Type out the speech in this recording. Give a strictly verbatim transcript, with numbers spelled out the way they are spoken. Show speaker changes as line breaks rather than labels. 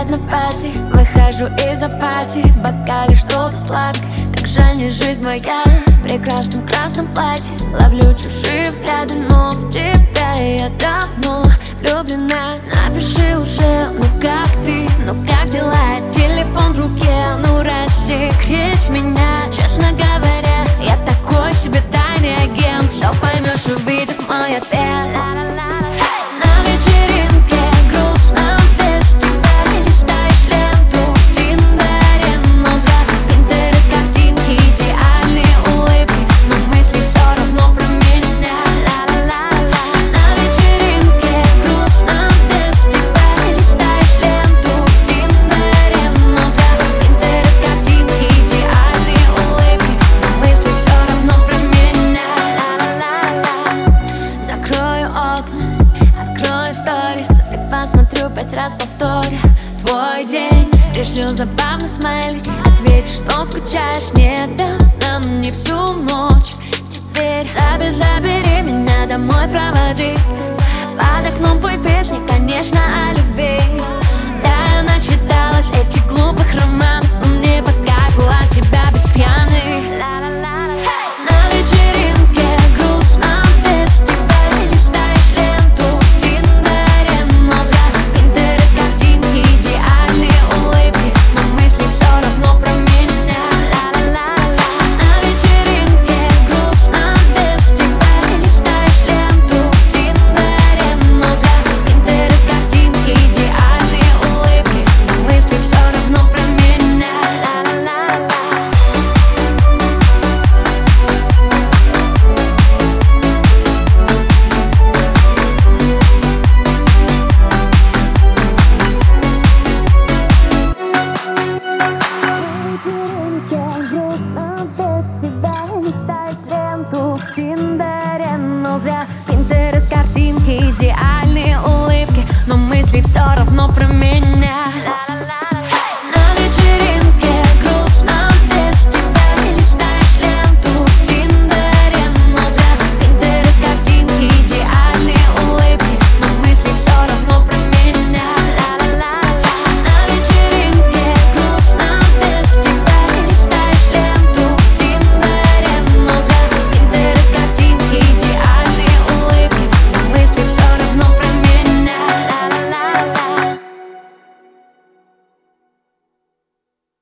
опять на пати. Выхожу из апатии, в бокале что-то сладкое. Как жаль, не жизнь моя в прекрасном красном платье. Ловлю чужие взгляды, но в тебя я давно влюблена. Напиши уже, ну как ты, ну как дела? Телефон в руке, ну рассекреть меня. Честно говоря, я такой себе тайный агент. Все поймешь, увидев мой ответ. На вечеринке грустно без тебя. Листаешь ленту в Тиндере, но взгляд, интерес, картинки, идеальные улыбки, но мысли все равно про меня. Ла-ла-ла-ла. На вечеринке грустно без тебя. Листаешь ленту в Тиндере, но взгляд, интерес, картинки, идеальные улыбки, но мысли все равно про меня. Ла-ла-ла-ла. Закрою окна, открою сторис и посмотрю пять раз повторя твой день. Пришлю забавный смайлик, ответишь, что скучаешь. Не даст нам не всю ночь. Теперь забери, забери меня домой, проводи. Под окном пой песни, конечно, о любви.